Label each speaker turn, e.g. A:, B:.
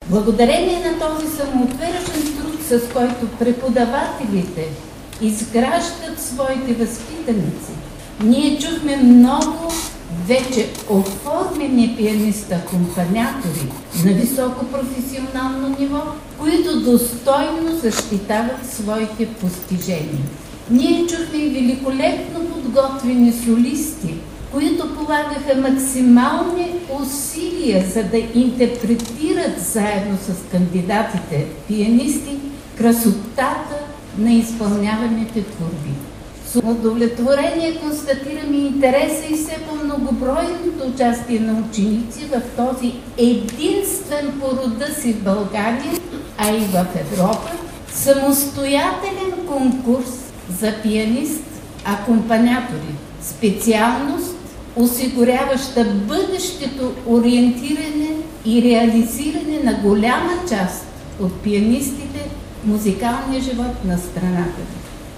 A: Благодарение на този самоотвержен труд, с който преподавателите изграждат своите възпитаници, ние чухме много вече оформени пианиста-акомпанятори на високо професионално ниво, които достойно защитават своите постижения. Ние чухме и великолепно подготвени солисти, които полагаха максимални усилия, за да интерпретират заедно с кандидатите пианисти красотата на изпълняваните творби. С удовлетворение констатираме интереса и все по-многобройното участие на ученици в този единствен по рода си в България, а и в Европа, самостоятелен конкурс за пианист-акомпанятори, специалност, осигуряваща бъдещето ориентиране и реализиране на голяма част от пианистите в музикалния живот на страната.